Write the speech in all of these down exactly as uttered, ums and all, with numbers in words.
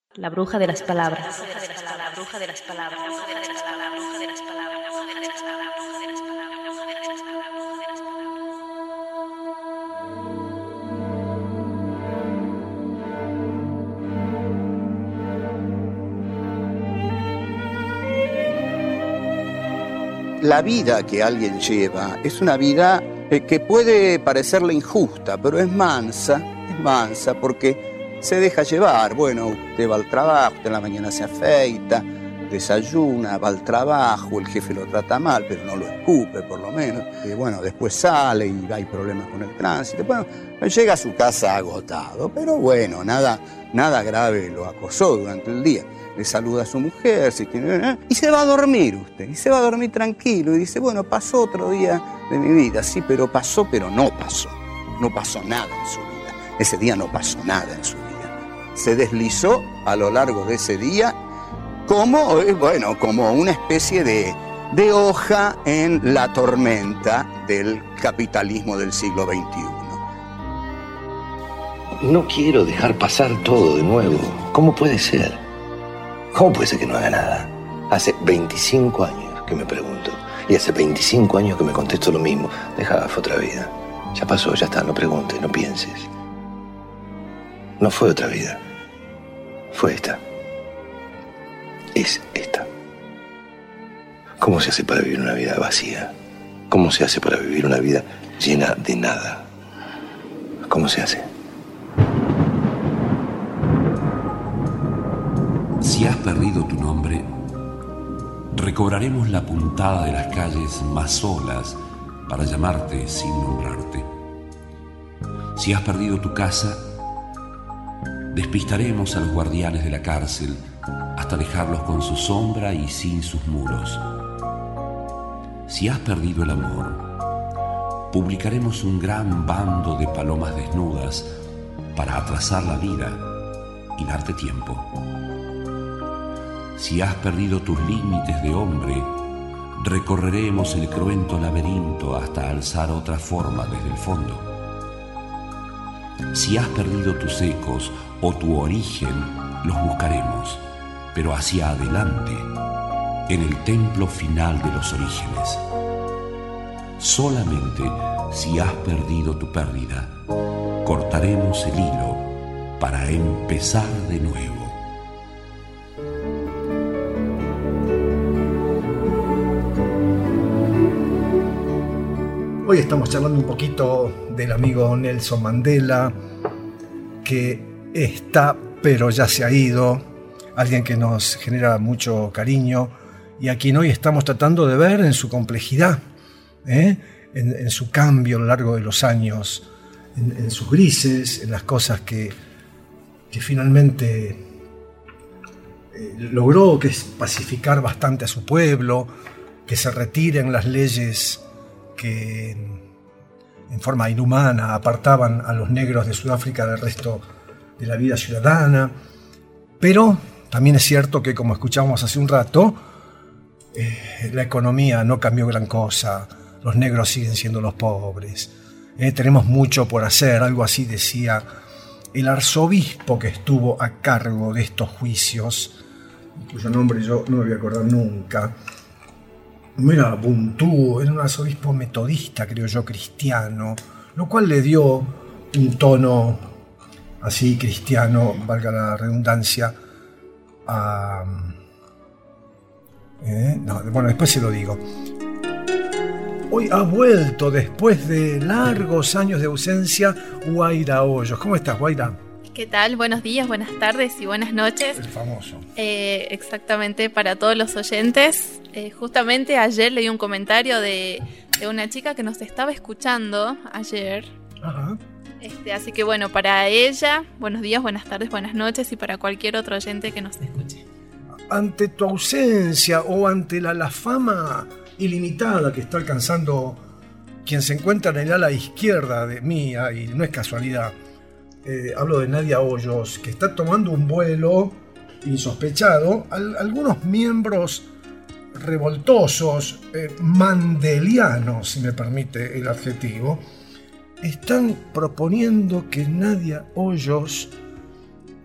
La bruja de las palabras. La vida que alguien lleva es una vida eh, que puede parecerle injusta, pero es mansa, es mansa porque se deja llevar. Bueno, usted va al trabajo, usted en la mañana se afeita, desayuna, va al trabajo, el jefe lo trata mal, pero no lo escupe por lo menos. Y bueno, después sale y hay problemas con el tránsito. Bueno, llega a su casa agotado, pero bueno, nada, nada grave lo acosó durante el día. Le saluda a su mujer, si tiene, y se va a dormir usted, y se va a dormir tranquilo, y dice, bueno, pasó otro día de mi vida, sí, pero pasó, pero no pasó, no pasó nada en su vida, ese día no pasó nada en su vida, se deslizó a lo largo de ese día como, bueno, como una especie de, de hoja en la tormenta del capitalismo del siglo veintiuno. No quiero dejar pasar todo de nuevo, ¿cómo puede ser? ¿Cómo puede ser que no haga nada? Hace veinticinco años que me pregunto. Y hace veinticinco años que me contesto lo mismo. Deja, fue otra vida. Ya pasó, ya está, no preguntes, no pienses. No fue otra vida. Fue esta. Es esta. ¿Cómo se hace para vivir una vida vacía? ¿Cómo se hace para vivir una vida llena de nada? ¿Cómo se hace? Si has perdido tu nombre, recobraremos la puntada de las calles más solas para llamarte sin nombrarte. Si has perdido tu casa, despistaremos a los guardianes de la cárcel hasta dejarlos con su sombra y sin sus muros. Si has perdido el amor, publicaremos un gran bando de palomas desnudas para atrasar la vida y darte tiempo. Si has perdido tus límites de hombre, recorreremos el cruento laberinto hasta alzar otra forma desde el fondo. Si has perdido tus ecos o tu origen, los buscaremos, pero hacia adelante, en el templo final de los orígenes. Solamente si has perdido tu pérdida, cortaremos el hilo para empezar de nuevo. Hoy estamos charlando un poquito del amigo Nelson Mandela, que está, pero ya se ha ido, alguien que nos genera mucho cariño y a quien hoy estamos tratando de ver en su complejidad, ¿eh? en, en su cambio a lo largo de los años, en, en sus grises, en las cosas que, que finalmente eh, logró, que es pacificar bastante a su pueblo, que se retiren las leyes que en forma inhumana apartaban a los negros de Sudáfrica del resto de la vida ciudadana. Pero también es cierto que, como escuchamos hace un rato, eh, la economía no cambió gran cosa, los negros siguen siendo los pobres, eh, tenemos mucho por hacer, algo así decía el arzobispo que estuvo a cargo de estos juicios, cuyo nombre yo no me voy a acordar nunca. No era Buntú, era un arzobispo metodista, creo yo, cristiano, lo cual le dio un tono así cristiano, valga la redundancia, a... ¿eh? No, bueno, después se lo digo. Hoy ha vuelto, después de largos años de ausencia, Guaira Hoyos. ¿Cómo estás, Guaira? ¿Qué tal? Buenos días, buenas tardes y buenas noches. El famoso. Eh, exactamente, para todos los oyentes. Eh, justamente ayer leí un comentario de, de una chica que nos estaba escuchando ayer. Ajá. Este, así que bueno, para ella, buenos días, buenas tardes, buenas noches y para cualquier otro oyente que nos escuche. Ante tu ausencia o ante la, la fama ilimitada que está alcanzando quien se encuentra en el ala izquierda de mía, y no es casualidad, Eh, hablo de Nadia Hoyos, que está tomando un vuelo insospechado. Al, algunos miembros revoltosos, eh, mandelianos, si me permite el adjetivo, están proponiendo que Nadia Hoyos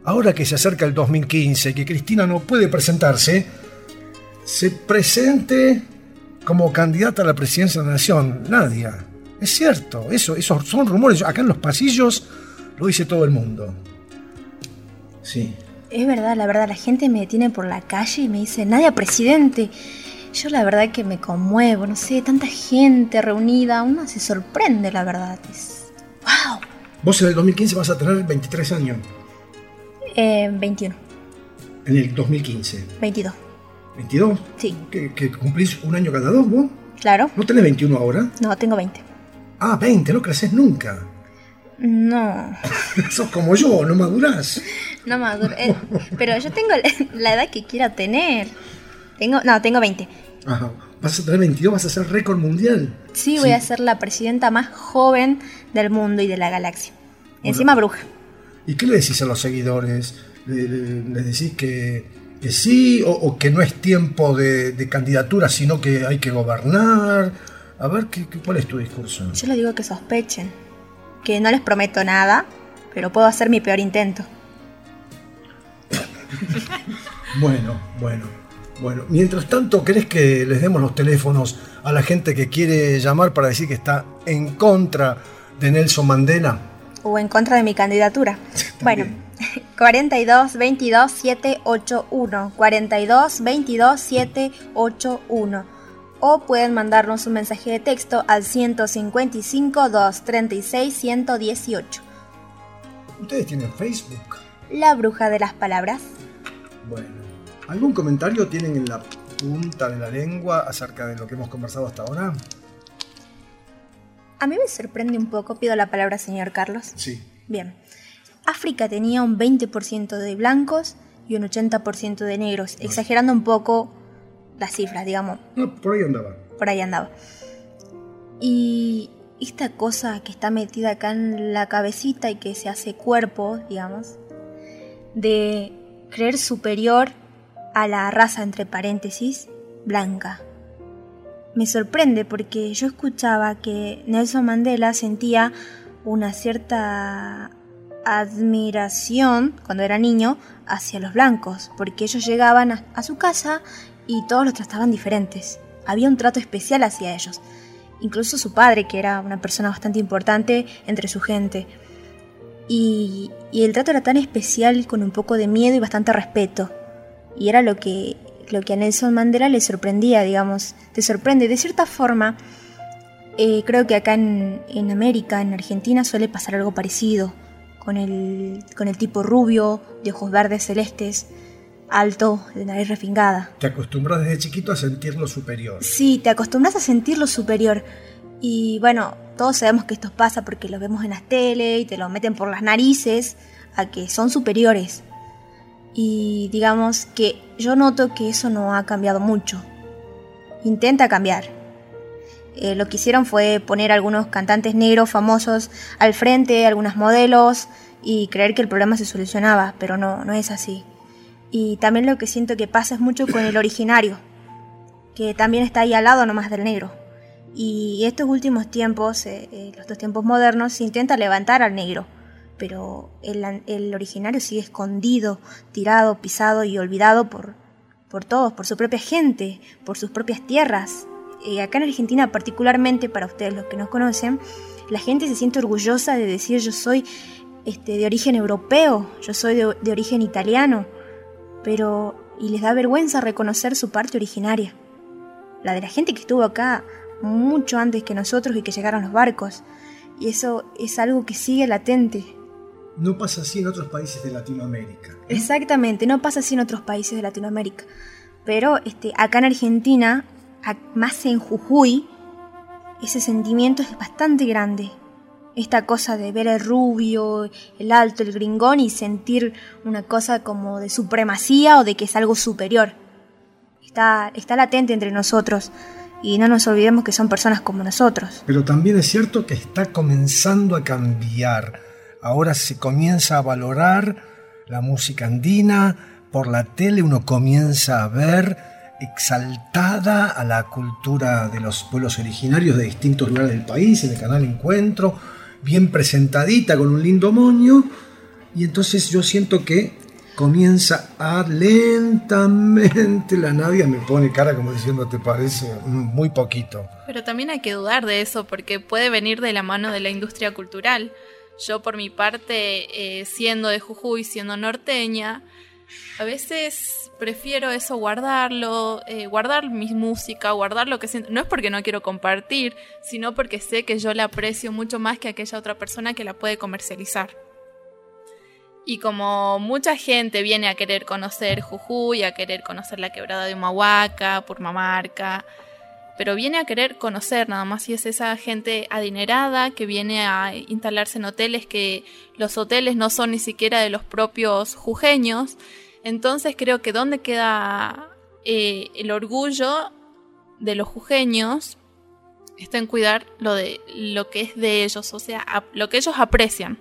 ahora que se acerca el dos mil quince, que Cristina no puede presentarse, se presente como candidata a la presidencia de la Nación. Nadia, es cierto, eso, esos son rumores. Acá en los pasillos lo dice todo el mundo. Sí. Es verdad, la verdad, la gente me detiene por la calle y me dice, Nadia, presidente. Yo la verdad que me conmuevo, no sé, tanta gente reunida, uno se sorprende, la verdad. Es... ¡Wow! Vos en el dos mil quince vas a tener veintitrés años. Eh, veintiuno. En el dos mil quince. veintidós. ¿veintidós? Sí. ¿Que, que cumplís un año cada dos vos? Claro. ¿No tenés veintiuno ahora? No, tengo veinte. Ah, veinte, no creces nunca. No. Sos como yo, no madurás. No maduro. Eh, pero yo tengo la edad que quiero tener. Tengo, no, tengo veinte. Ajá. Vas a tener veintidós, vas a ser récord mundial. Sí, voy sí. a ser la presidenta más joven del mundo y de la galaxia. Bueno. Encima bruja. ¿Y qué le decís a los seguidores? ¿Les le, decís que, que sí o, o que no es tiempo de, de candidatura, sino que hay que gobernar? A ver, ¿qué, ¿cuál es tu discurso? Yo les digo que sospechen. Que no les prometo nada, pero puedo hacer mi peor intento. Bueno, bueno, bueno. Mientras tanto, ¿querés que les demos los teléfonos a la gente que quiere llamar para decir que está en contra de Nelson Mandela? O en contra de mi candidatura. Bueno, cuarenta y dos, veintidós, setecientos ochenta y uno. cuarenta y dos, veintidós, setecientos ochenta y uno. O pueden mandarnos un mensaje de texto al ciento cincuenta y cinco, doscientos treinta y seis, ciento dieciocho. ¿Ustedes tienen Facebook? La Bruja de las Palabras. Bueno, ¿algún comentario tienen en la punta de la lengua acerca de lo que hemos conversado hasta ahora? A mí me sorprende un poco, pido la palabra, señor Carlos. Sí. Bien. África tenía un veinte por ciento de blancos y un ochenta por ciento de negros, no. Exagerando un poco las cifras, digamos. No, por ahí andaba. Por ahí andaba. Y esta cosa que está metida acá en la cabecita y que se hace cuerpo, digamos, de creer superior a la raza, entre paréntesis, blanca. Me sorprende porque yo escuchaba que Nelson Mandela sentía una cierta admiración cuando era niño hacia los blancos, porque ellos llegaban a, a su casa y todos los trataban diferentes. Había un trato especial hacia ellos. Incluso su padre, que era una persona bastante importante entre su gente. Y, y el trato era tan especial, con un poco de miedo y bastante respeto. Y era lo que, lo que a Nelson Mandela le sorprendía, digamos. Te sorprende. De cierta forma, eh, creo que acá en, en América, en Argentina, suele pasar algo parecido. Con el, con el tipo rubio, de ojos verdes celestes, alto, de nariz refingada. Te acostumbras desde chiquito a sentirlo superior. Sí, te acostumbras a sentirlo superior. Y bueno, todos sabemos que esto pasa porque lo vemos en las tele y te lo meten por las narices a que son superiores. Y digamos que yo noto que eso no ha cambiado mucho. Intenta cambiar. Eh, lo que hicieron fue poner a algunos cantantes negros famosos al frente, algunas modelos, y creer que el problema se solucionaba, pero no, no es así. Y también lo que siento que pasa es mucho con el originario, que también está ahí al lado nomás del negro. Y estos últimos tiempos, eh, eh, los dos tiempos modernos, se intenta levantar al negro, pero el, el originario sigue escondido, tirado, pisado y olvidado por, por todos, por su propia gente, por sus propias tierras. Eh, acá en Argentina, particularmente, para ustedes los que nos conocen, la gente se siente orgullosa de decir yo soy este, de origen europeo, yo soy de, de origen italiano, pero y les da vergüenza reconocer su parte originaria, la de la gente que estuvo acá mucho antes que nosotros y que llegaron los barcos, y eso es algo que sigue latente. No pasa así en otros países de Latinoamérica, ¿eh? Exactamente, no pasa así en otros países de Latinoamérica, pero este, acá en Argentina, más en Jujuy, ese sentimiento es bastante grande. Esta cosa de ver el rubio, el alto, el gringón y sentir una cosa como de supremacía o de que es algo superior. Está, está latente entre nosotros y no nos olvidemos que son personas como nosotros. Pero también es cierto que está comenzando a cambiar. Ahora se comienza a valorar la música andina, por la tele uno comienza a ver exaltada a la cultura de los pueblos originarios de distintos lugares del país, en el canal Encuentro, bien presentadita con un lindo moño, y entonces yo siento que comienza a lentamente, la Nadia me pone cara como diciendo, ¿te parece? Muy poquito. Pero también hay que dudar de eso, porque puede venir de la mano de la industria cultural. Yo por mi parte, eh, siendo de Jujuy, siendo norteña, a veces prefiero eso, guardarlo, eh, guardar mi música, guardar lo que siento. No es porque no quiero compartir, sino porque sé que yo la aprecio mucho más que aquella otra persona que la puede comercializar. Y como mucha gente viene a querer conocer Jujuy, a querer conocer la quebrada de Humahuaca, Purmamarca, pero viene a querer conocer nada más, y es esa gente adinerada que viene a instalarse en hoteles, que los hoteles no son ni siquiera de los propios jujeños. Entonces creo que ¿dónde queda eh, el orgullo de los jujeños? Está en cuidar lo, de, lo que es de ellos, o sea, a, lo que ellos aprecian.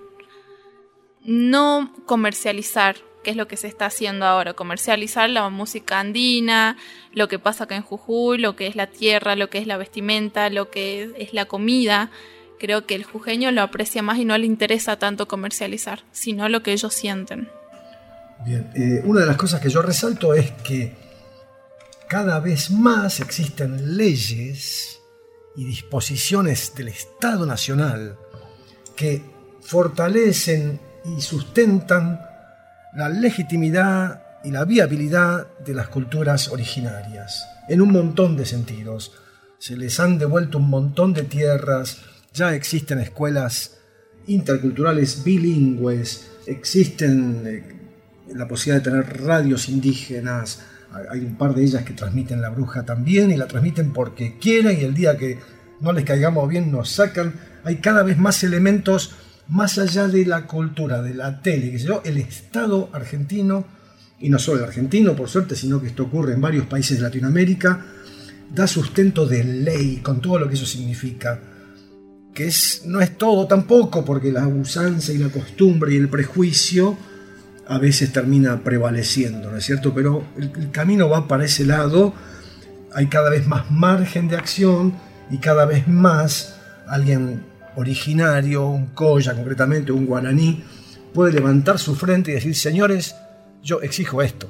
No comercializar, que es lo que se está haciendo ahora, comercializar la música andina, lo que pasa acá en Jujuy, lo que es la tierra, lo que es la vestimenta, lo que es, es la comida. Creo que el jujeño lo aprecia más y no le interesa tanto comercializar, sino lo que ellos sienten. Bien, eh, una de las cosas que yo resalto es que cada vez más existen leyes y disposiciones del Estado Nacional que fortalecen y sustentan la legitimidad y la viabilidad de las culturas originarias, en un montón de sentidos. Se les han devuelto un montón de tierras, ya existen escuelas interculturales bilingües, existen eh, la posibilidad de tener radios indígenas, hay un par de ellas que transmiten La Bruja también, y la transmiten porque quieren, y el día que no les caigamos bien nos sacan. Hay cada vez más elementos más allá de la cultura, de la tele, qué sé yo. El Estado argentino, y no solo el argentino, por suerte, sino que esto ocurre en varios países de Latinoamérica, da sustento de ley, con todo lo que eso significa. Que es, no es todo tampoco, porque la usanza y la costumbre y el prejuicio a veces termina prevaleciendo, ¿no es cierto? Pero el, el camino va para ese lado, hay cada vez más margen de acción y cada vez más alguien originario, un colla concretamente, un guaraní, puede levantar su frente y decir, señores, yo exijo esto.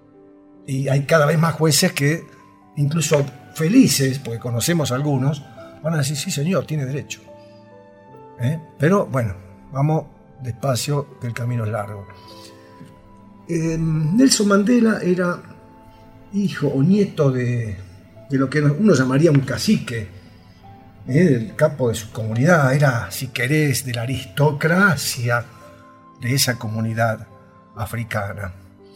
Y hay cada vez más jueces que, incluso felices, porque conocemos algunos, van a decir, sí señor, tiene derecho. ¿Eh? Pero bueno, vamos despacio, que el camino es largo. Eh, Nelson Mandela era hijo o nieto de, de lo que uno llamaría un cacique, ¿eh? El capo de su comunidad, era, si querés, de la aristocracia de esa comunidad africana.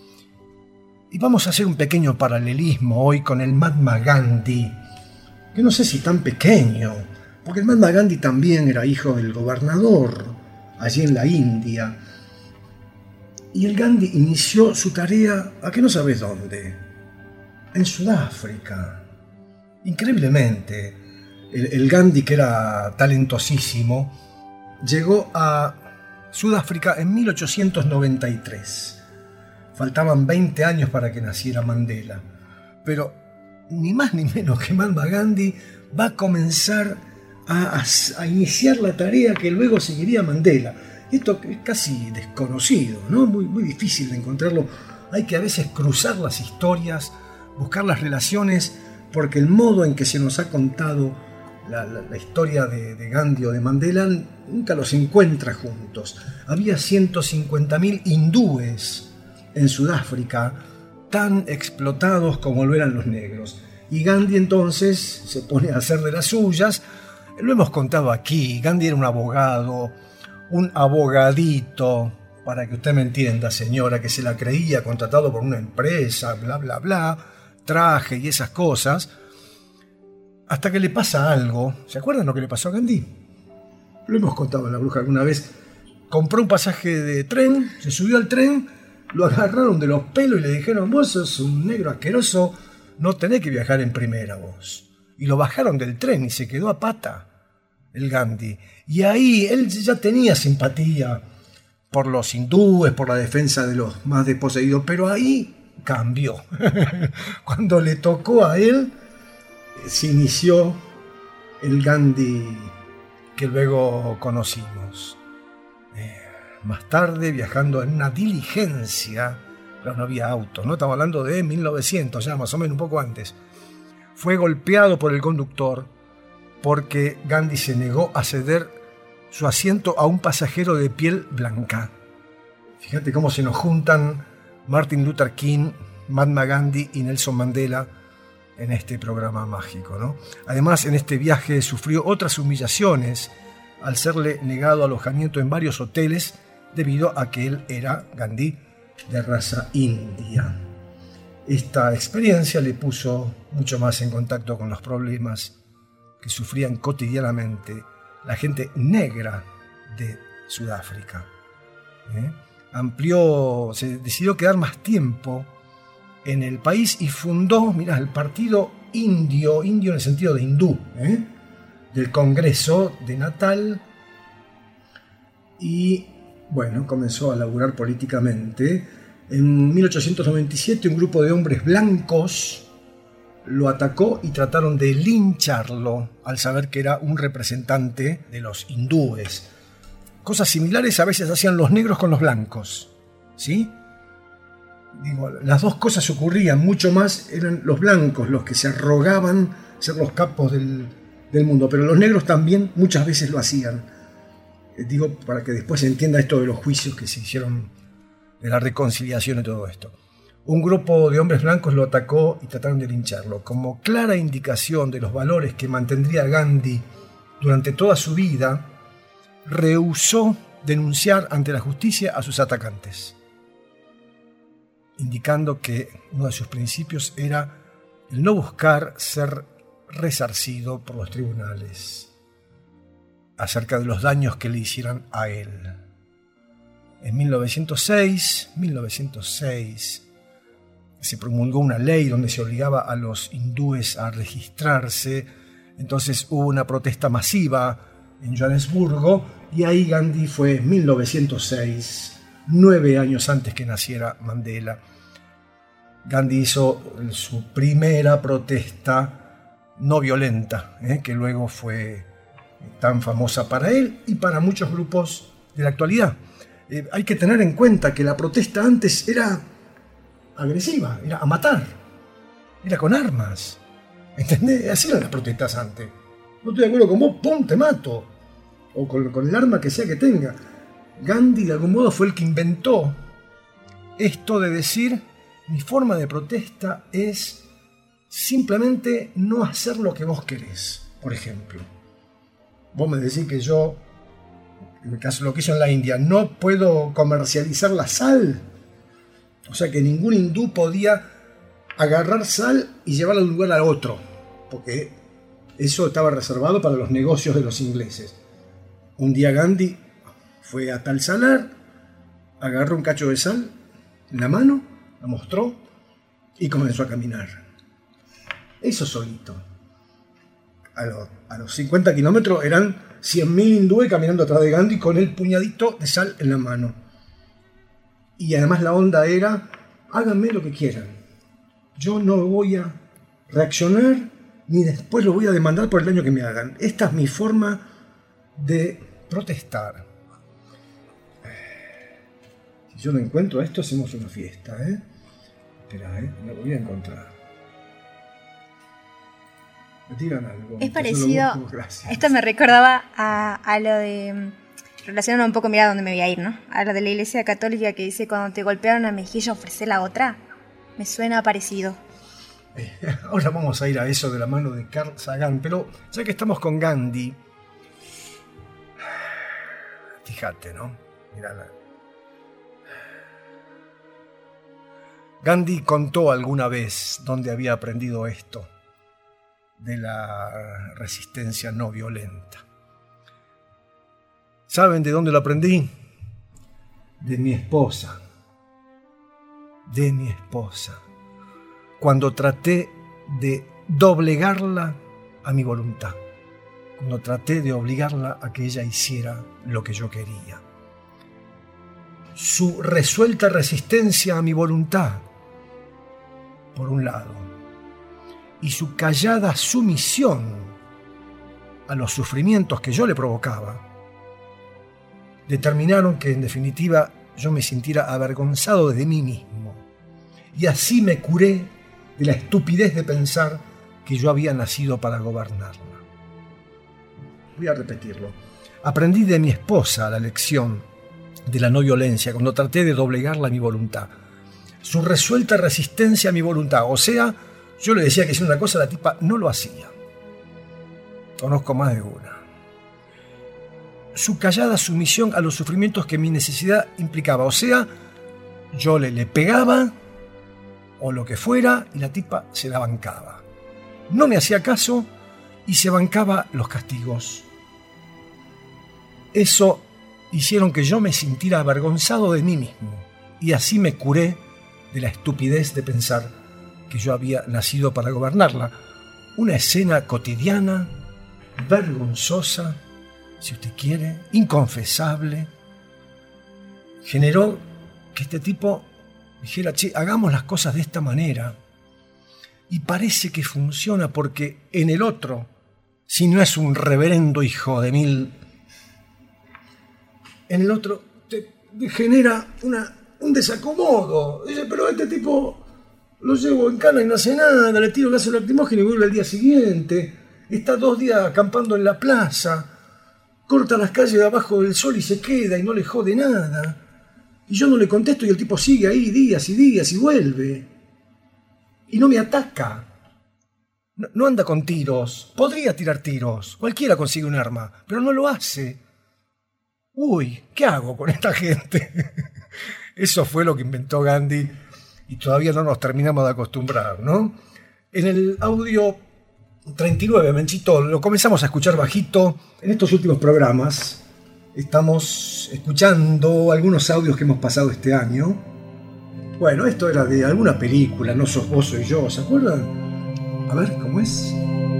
Y vamos a hacer un pequeño paralelismo hoy con el Mahatma Gandhi, que no sé si tan pequeño, porque el Mahatma Gandhi también era hijo del gobernador allí en la India. Y el Gandhi inició su tarea, ¿a qué no sabes dónde? En Sudáfrica. Increíblemente, el, el Gandhi, que era talentosísimo, llegó a Sudáfrica en mil ochocientos noventa y tres. Faltaban veinte años para que naciera Mandela. Pero ni más ni menos que Mahatma Gandhi va a comenzar a, a, a iniciar la tarea que luego seguiría Mandela. Esto es casi desconocido, ¿no? Muy, muy difícil de encontrarlo. Hay que a veces cruzar las historias, buscar las relaciones, porque el modo en que se nos ha contado la, la, la historia de, de Gandhi o de Mandela nunca los encuentra juntos. Había ciento cincuenta mil hindúes en Sudáfrica, tan explotados como lo eran los negros. Y Gandhi entonces se pone a hacer de las suyas. Lo hemos contado aquí, Gandhi era un abogado, un abogadito, para que usted me entienda, señora, que se la creía contratado por una empresa, bla, bla, bla, traje y esas cosas, hasta que le pasa algo. ¿Se acuerdan lo que le pasó a Gandhi? Lo hemos contado en La Bruja alguna vez. Compró un pasaje de tren, se subió al tren, lo agarraron de los pelos y le dijeron, vos sos un negro asqueroso, no tenés que viajar en primera vos. Y lo bajaron del tren y se quedó a pata el Gandhi. Y ahí él ya tenía simpatía por los hindúes, por la defensa de los más desposeídos, pero ahí cambió. Cuando le tocó a él, se inició el Gandhi que luego conocimos. Eh, Más tarde, viajando en una diligencia, pero no había auto, ¿no? Estamos hablando de mil novecientos, ya más o menos un poco antes. Fue golpeado por el conductor porque Gandhi se negó a ceder su asiento a un pasajero de piel blanca. Fíjate cómo se nos juntan Martin Luther King, Mahatma Gandhi y Nelson Mandela en este programa mágico, ¿no? Además, en este viaje sufrió otras humillaciones al serle negado alojamiento en varios hoteles debido a que él era Gandhi de raza india. Esta experiencia le puso mucho más en contacto con los problemas que sufrían cotidianamente la gente negra de Sudáfrica. ¿Eh? Amplió, se decidió quedar más tiempo en el país y fundó, mirá, el partido indio, indio en el sentido de hindú, ¿eh? del Congreso de Natal, y bueno, comenzó a laburar políticamente. En mil ochocientos noventa y siete un grupo de hombres blancos lo atacó y trataron de lincharlo al saber que era un representante de los hindúes. Cosas similares a veces hacían los negros con los blancos, ¿sí? Digo, las dos cosas ocurrían, mucho más eran los blancos los que se arrogaban ser los capos del, del mundo, pero los negros también muchas veces lo hacían. Eh, digo, para que después se entienda esto de los juicios que se hicieron, de la reconciliación y todo esto. Un grupo de hombres blancos lo atacó y trataron de lincharlo. Como clara indicación de los valores que mantendría Gandhi durante toda su vida, rehusó denunciar ante la justicia a sus atacantes, indicando que uno de sus principios era el no buscar ser resarcido por los tribunales acerca de los daños que le hicieran a él. En mil novecientos seis, mil novecientos seis se promulgó una ley donde se obligaba a los hindúes a registrarse. Entonces hubo una protesta masiva en Johannesburgo y ahí Gandhi fue en mil novecientos seis, nueve años antes que naciera Mandela. Gandhi hizo su primera protesta no violenta, ¿eh? que luego fue tan famosa para él y para muchos grupos de la actualidad. Eh, hay que tener en cuenta que la protesta antes era agresiva, era a matar, era con armas. ¿Entendés? Así eran las protestas antes. No estoy de acuerdo con vos, ¡pum!, te mato. O con, con el arma que sea que tenga. Gandhi de algún modo fue el que inventó esto de decir: mi forma de protesta es simplemente no hacer lo que vos querés. Por ejemplo, vos me decís que yo, en el caso de lo que hizo en la India, no puedo comercializar la sal. O sea que ningún hindú podía agarrar sal y llevarla de un lugar a otro, porque eso estaba reservado para los negocios de los ingleses. Un día Gandhi fue a tal salar, agarró un cacho de sal en la mano, la mostró y comenzó a caminar. Eso solito. A los, a los cincuenta kilómetros eran cien mil hindúes caminando atrás de Gandhi con el puñadito de sal en la mano. Y además la onda era: háganme lo que quieran. Yo no voy a reaccionar ni después lo voy a demandar por el daño que me hagan. Esta es mi forma de protestar. Si yo no encuentro esto, hacemos una fiesta, ¿eh? Espera, ¿eh? Me lo voy a encontrar. Me tiran algo. Es parecido. Esto me recordaba a, a lo de... Relacionando un poco, mira dónde me voy a ir, ¿no? A lo de la Iglesia Católica que dice: cuando te golpearon la mejilla, ofrecer la otra. Me suena parecido. Eh, ahora vamos a ir a eso de la mano de Carl Sagan, pero ya que estamos con Gandhi, fíjate, ¿no? Mirá. Gandhi contó alguna vez dónde había aprendido esto de la resistencia no violenta. ¿Saben de dónde lo aprendí? De mi esposa. De mi esposa. Cuando traté de doblegarla a mi voluntad. Cuando traté de obligarla a que ella hiciera lo que yo quería. Su resuelta resistencia a mi voluntad, por un lado, y su callada sumisión a los sufrimientos que yo le provocaba, determinaron que en definitiva yo me sintiera avergonzado de mí mismo. Y así me curé de la estupidez de pensar que yo había nacido para gobernarla. Voy a repetirlo. Aprendí de mi esposa la lección de la no violencia cuando traté de doblegarla a mi voluntad. Su resuelta resistencia a mi voluntad. O sea, yo le decía que hacía una cosa, la tipa no lo hacía. Conozco más de una. Su callada sumisión a los sufrimientos que mi necesidad implicaba. O sea, yo le, le pegaba o lo que fuera y la tipa se la bancaba. No me hacía caso y se bancaba los castigos. Eso hicieron que yo me sintiera avergonzado de mí mismo y así me curé de la estupidez de pensar que yo había nacido para gobernarla. Una escena cotidiana, vergonzosa, si usted quiere, inconfesable, generó que este tipo dijera, che, hagamos las cosas de esta manera. Y parece que funciona porque en el otro, si no es un reverendo hijo de mil, en el otro te, te genera una, un desacomodo. Dice, pero este tipo lo llevo en cana y no hace nada, le tiro gas lacrimógeno y vuelve al día siguiente. Está dos días acampando en la plaza, corta las calles de abajo del sol y se queda y no le jode nada. Y yo no le contesto y el tipo sigue ahí días y días y vuelve. Y no me ataca. No, no anda con tiros. Podría tirar tiros. Cualquiera consigue un arma, pero no lo hace. Uy, ¿qué hago con esta gente? Eso fue lo que inventó Gandhi y todavía no nos terminamos de acostumbrar, ¿no? En el audio treinta y nueve, Menchito, lo comenzamos a escuchar bajito en estos últimos programas. Estamos escuchando algunos audios que hemos pasado este año. Bueno, esto era de alguna película, No sos vos, soy yo, ¿se acuerdan? A ver, ¿cómo es?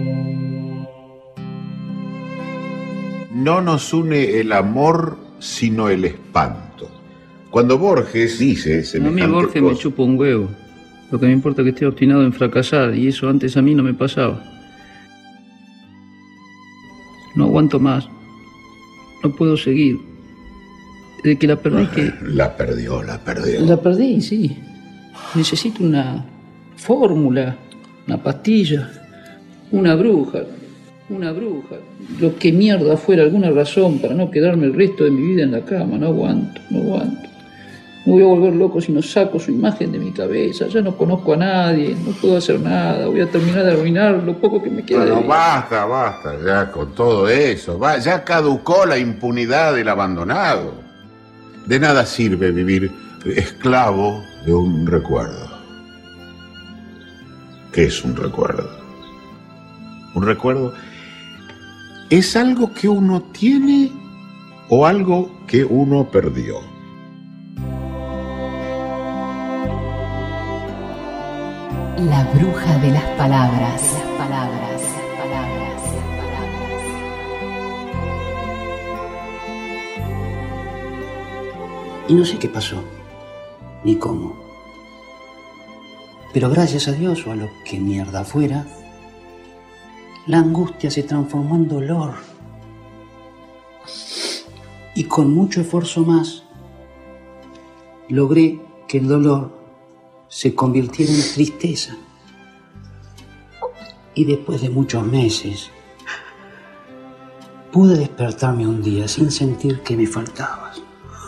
No nos une el amor, sino el espanto. Cuando Borges dice semejante A mí Borges cosa, me chupa un huevo. Lo que me importa es que esté obstinado en fracasar, y eso antes a mí no me pasaba. No aguanto más. No puedo seguir. Desde que la perdí que... La perdió, la perdió. La perdí, sí. Necesito una fórmula, una pastilla, una bruja, una bruja. Lo que mierda fuera alguna razón para no quedarme el resto de mi vida en la cama. No aguanto, no aguanto. Me voy a volver loco si no saco su imagen de mi cabeza. Ya no conozco a nadie, no puedo hacer nada. Voy a terminar de arruinar lo poco que me queda. Bueno, de vida. basta, basta, ya con todo eso. Va, ya caducó la impunidad del abandonado. De nada sirve vivir esclavo de un recuerdo. ¿Qué es un recuerdo? Un recuerdo es algo que uno tiene o algo que uno perdió. La bruja de las palabras. Las palabras, palabras, palabras. Y no sé qué pasó, ni cómo. Pero gracias a Dios, o a lo que mierda fuera, la angustia se transformó en dolor. Y con mucho esfuerzo más, logré que el dolor se convirtiera en tristeza. Y después de muchos meses, pude despertarme un día sin sentir que me faltabas.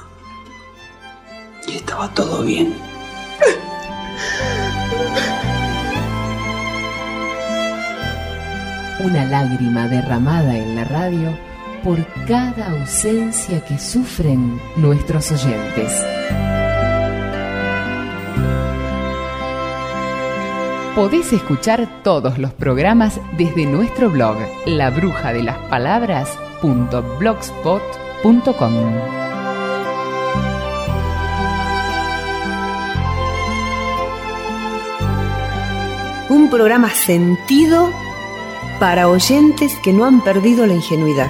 Y estaba todo bien. Una lágrima derramada en la radio por cada ausencia que sufren nuestros oyentes. Podés escuchar todos los programas desde nuestro blog la bruja de las palabras punto blogspot punto com. Un programa sentido para oyentes que no han perdido la ingenuidad.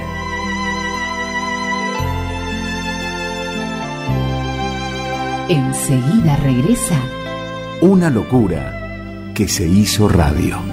Enseguida regresa Una locura que se hizo radio.